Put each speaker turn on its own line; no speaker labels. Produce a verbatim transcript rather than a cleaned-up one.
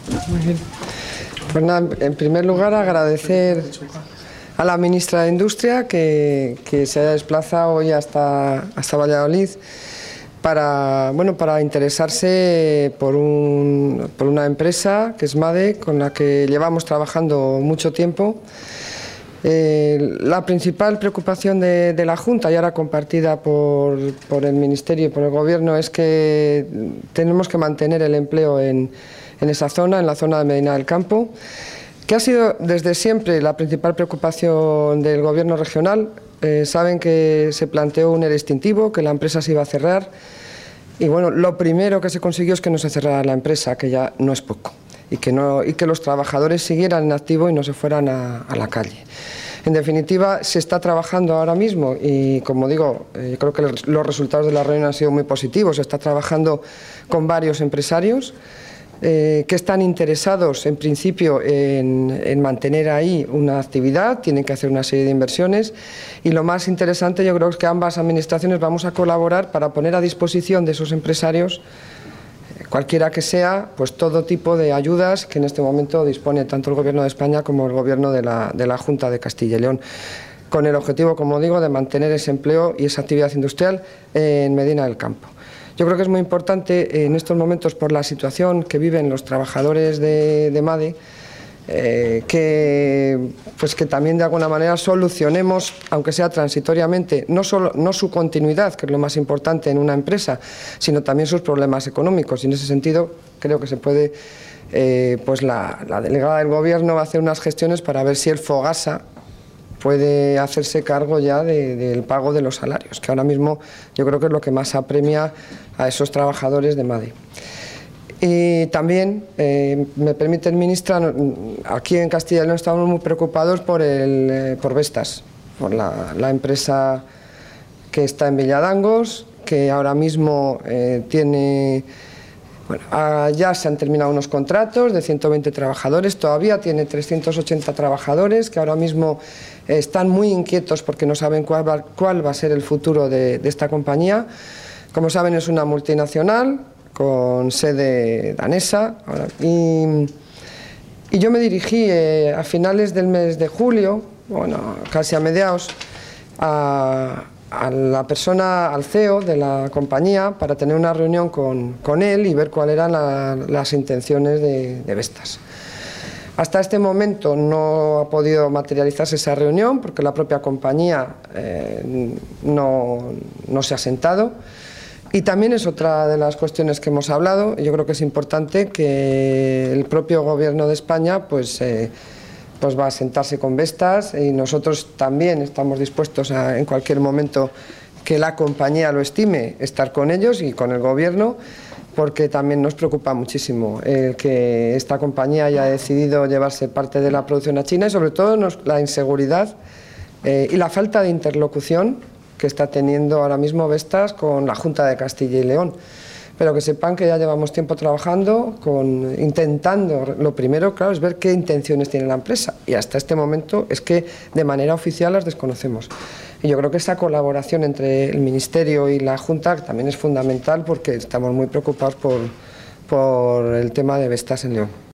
Muy bien. Pues nada, en primer lugar agradecer a la ministra de Industria que, que se haya desplazado hoy hasta, hasta Valladolid para, bueno, para interesarse por, un, por una empresa que es MADE, con la que llevamos trabajando mucho tiempo. Eh, la principal preocupación de, de la Junta, y ahora compartida por, por el Ministerio y por el Gobierno, es que tenemos que mantener el empleo en, en esa zona, en la zona de Medina del Campo, que ha sido desde siempre la principal preocupación del Gobierno regional. Eh, saben que se planteó un E R E extintivo, que la empresa se iba a cerrar, y bueno, lo primero que se consiguió es que no se cerrara la empresa, que ya no es poco. Y que, no, y que los trabajadores siguieran en activo y no se fueran a, a la calle. En definitiva, se está trabajando ahora mismo y, como digo, eh, creo que los resultados de la reunión han sido muy positivos. Se está trabajando con varios empresarios eh, que están interesados, en principio, en, en mantener ahí una actividad, tienen que hacer una serie de inversiones y lo más interesante yo creo es que ambas administraciones vamos a colaborar para poner a disposición de esos empresarios, cualquiera que sea, pues todo tipo de ayudas que en este momento dispone tanto el Gobierno de España como el Gobierno de la, de la Junta de Castilla y León, con el objetivo, como digo, de mantener ese empleo y esa actividad industrial en Medina del Campo. Yo creo que es muy importante en estos momentos, por la situación que viven los trabajadores de, de MADE, Eh, que, pues que también de alguna manera solucionemos, aunque sea transitoriamente, no, solo, no su continuidad, que es lo más importante en una empresa, sino también sus problemas económicos. Y en ese sentido creo que se puede, eh, pues la, la delegada del Gobierno va a hacer unas gestiones para ver si el FOGASA puede hacerse cargo ya de, del pago de los salarios, que ahora mismo yo creo que es lo que más apremia a esos trabajadores de MADE. Y también, eh, me permite el ministra, aquí en Castilla y León estamos muy preocupados por, el, eh, por Vestas, por la, la empresa que está en Villadangos, que ahora mismo eh, tiene, bueno, ah, ya se han terminado unos contratos de ciento veinte trabajadores, todavía tiene trescientos ochenta trabajadores que ahora mismo eh, están muy inquietos porque no saben cuál va, cuál va a ser el futuro de, de esta compañía. Como saben, es una multinacional con sede danesa, y, y yo me dirigí eh, a finales del mes de julio, bueno, casi a mediados, a, a la persona, al C E O de la compañía, para tener una reunión con, con él y ver cuáles eran la, las intenciones de, de Vestas. Hasta este momento no ha podido materializarse esa reunión porque la propia compañía eh, no, no se ha sentado. Y también es otra de las cuestiones que hemos hablado. Yo creo que es importante que el propio Gobierno de España pues, eh, pues va a sentarse con Vestas, y nosotros también estamos dispuestos a, en cualquier momento que la compañía lo estime, estar con ellos y con el Gobierno, porque también nos preocupa muchísimo el que esta compañía haya decidido llevarse parte de la producción a China, y sobre todo nos, la inseguridad eh, y la falta de interlocución que está teniendo ahora mismo Vestas con la Junta de Castilla y León. Pero que sepan que ya llevamos tiempo trabajando, con, intentando, lo primero, claro, es ver qué intenciones tiene la empresa, y hasta este momento es que de manera oficial las desconocemos. Y yo creo que esa colaboración entre el Ministerio y la Junta también es fundamental, porque estamos muy preocupados por, por el tema de Vestas en León.